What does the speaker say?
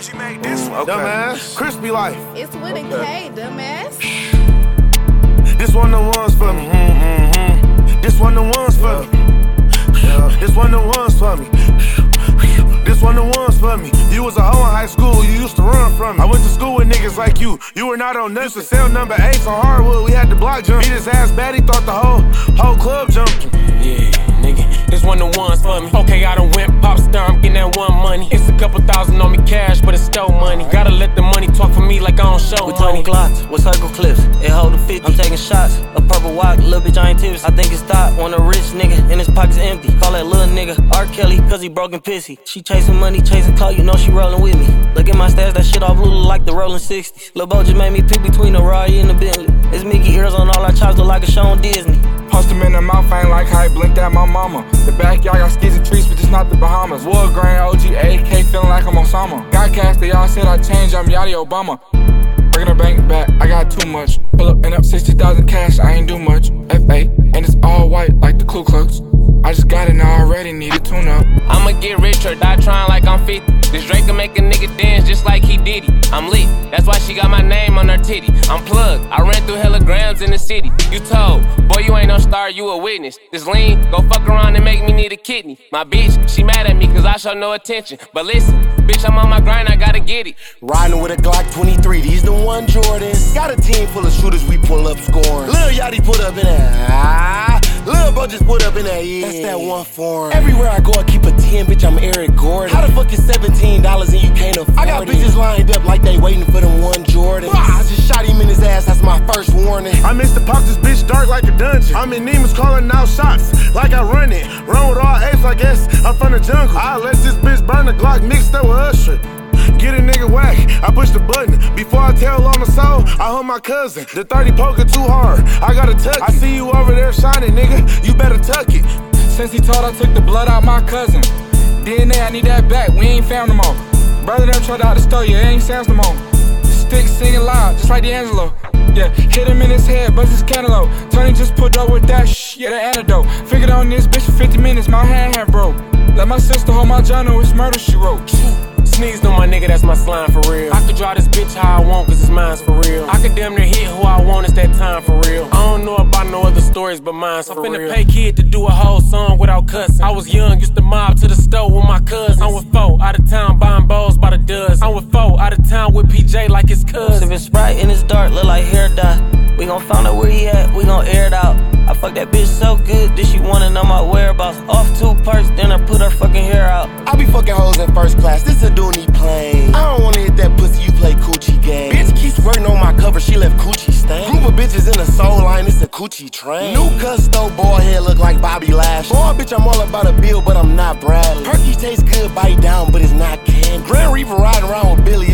She made this one. Dumbass. Crispy life. It's with a K, dumbass. This one the ones for me. This one the ones for me. This one the ones for me. This one the ones for me. You was a hoe in high school, you used to run from me. I went to school with niggas like you. You were not on nothing. Used to sell number 8s on hardwood. We had the block jump. Beat his ass bad, he thought the whole club jumped. Yeah, nigga, this one the ones for me. Okay, I done went pop star, I'm getting that one money. It's a couple thousand on me cash, but it's still money. Gotta let the money talk for me like I don't show we money. We Glocks with circle clips, it hold a 50. I'm taking shots, a purple walk, little bitch I ain't tips. I think it's thought, want a rich nigga, and his pockets empty. Call that little nigga R. Kelly, cause he broke and pissy. She chasing money, chasing clout, you know she rolling with me. Look at my stats, that shit all blue like the rolling 60s. Lil' Bo just made me pick between the Rari and the Bentley. It's Mickey ears on all our chops, look like a show on Disney. Punched him in the mouth, ain't like how he blinked at my mama. The backyard got skis and trees, but just not the Bahamas. Wood grain, OG, AK, feeling like I'm Osama. Got cast, they all said I changed, I'm Yachty Obama. Bringing the bank back, I got too much. Pull up and up 60,000 cash, I ain't do much. FA, and it's all white like the Ku Klux. I just got it now, already need a tune up. I'ma get rich or die trying like I'm 50. This Drake can make a nigga dance just like he did it. I'm lit, that's why she got my name on her titty. I'm plugged, I ran through hella grams in the city. You told, boy you ain't no star, you a witness. This lean, go fuck around and make me need a kidney. My bitch, she mad at me cause I show no attention. But listen, bitch I'm on my grind, I gotta get it. Riding with a Glock 23, these the one Jordans. Got a team full of shooters, we pull up scoring. Lil Yachty put up in that, Lil Bo just put up in that, yeah. That's that one form. Everywhere I go, I keep a 10, bitch, I'm Eric Gordon. How the fuck is $17 and you can't afford it? I got bitches lined up like they waiting for them one Jordans. I just shot him in his ass, that's my first warning. I missed the pop, this bitch dark like a dungeon. I'm in Nemus calling out shots like I run it. Run with all apes, I guess I'm from the jungle. I let this bitch burn the Glock mixed up with Usher. Get a nigga whack, I push the button. Before I tell on the soul, I hug my cousin. The 30 poker too hard, I gotta tuck it. I see you over there shining, nigga, you better tuck it. Since he told I took the blood out my cousin. DNA, I need that back, we ain't found no more. Brother them tried out the store, yeah, ain't sounds no more. Stick singing loud, just like D'Angelo. Yeah, hit him in his head, bust his cantaloupe. Tony just pulled up with that yeah, the antidote. Figured on this bitch for 50 minutes, my hand broke. Let my sister hold my journal, it's murder she wrote. Sneezed on my nigga, that's my slime for real. I could draw this bitch how I want, cause it's mine's for real. I could damn near hit who I want, it's that time for real. I don't know about no other stories, but mine's for real. I'm finna pay kid to do a whole song without cussing. I was young, used to mob to the store with my cousins. I'm with 4 out of town buying bowls by the dozen. I'm with 4 out of town with PJ like his cousin. Sippin' Sprite in his dark, look like hair dye. We gon' find out where he at, we gon' air it out. I fucked that bitch so good, that she wanna know my whereabouts. Off 2 perks, then I put her fucking hair out. I be fucking hoes in first class, this a Dooney plane. I don't wanna hit that pussy, you play coochie game. Bitch keeps working on my cover, she left coochie stain. Group of bitches in the soul line, it's a coochie train. New Gusto, boy head look like Bobby Lash. Boy, bitch, I'm all about a bill, but I'm not Bradley. Perky tastes good, bite down, but it's not candy. Grand Reaper riding around with Billy